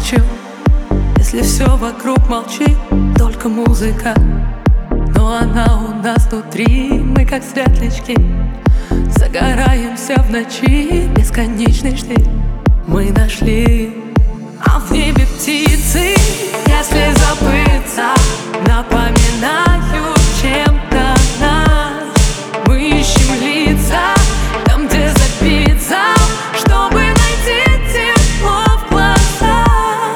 хочу, если все вокруг молчит, только музыка. Но она у нас внутри, мы как светлячки, загораемся в ночи, бесконечный штиль мы нашли. А в небе птицы, если забыться, напоминают чем-то нас. Мы ищем лица там, где забиться, чтобы найти тепло в глазах.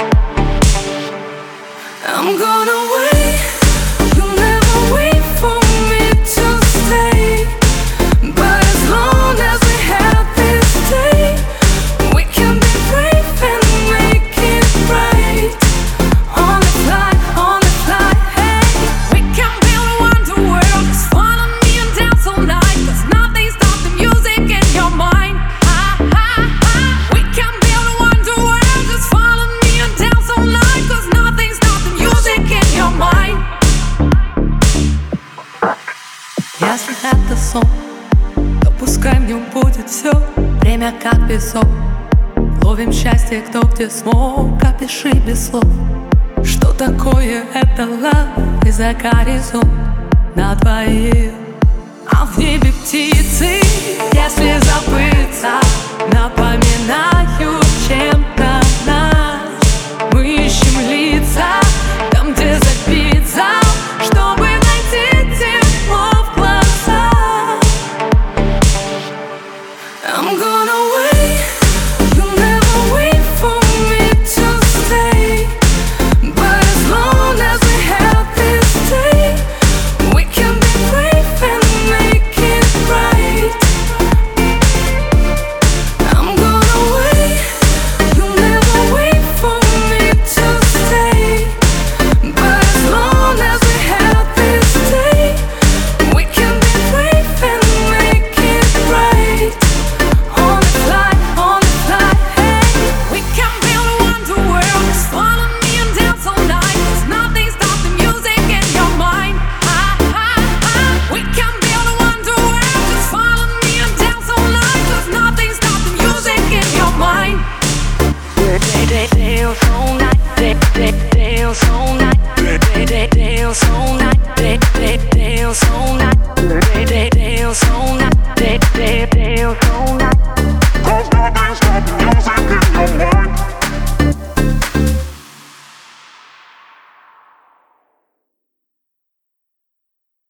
I'm gonna wait, you'll never wait for me to stay. But as long as we have this day, we can be brave and make it right. On the fly, hey. We can build a wonder world. Just follow me and dance all night, 'cause nothing stops the music in your mind. We can build a wonder world. Just follow me and dance all night, 'cause nothing stops the music in your mind. Если это сон, то пускай в нем будет все. Время как песок, ловим счастье, кто где смог. Опиши без слов, что такое это love. И за горизонт на двоих. А в небе птицы, если забыться, напоминают чем-то нас. Мы ищем лица там, где забиться, чтобы найти тепло в глазах. I'm gonna wait, you'll never wait for me to stay. But as long as we have this day, we can be brave and make it right. I'm gonna wait, you'll never wait for me to stay. But as long as we have this day, we can be brave and make it right. On the fly, hey. We can build a wonder world. Just follow me and dance all night, 'cause nothing stops the music in your mind. We can build a wonder world. Just follow me and dance all night, 'cause nothing stops the music in your mind. Dance all night, dance all night, dance all night, dance all night, dance all night, dance all night.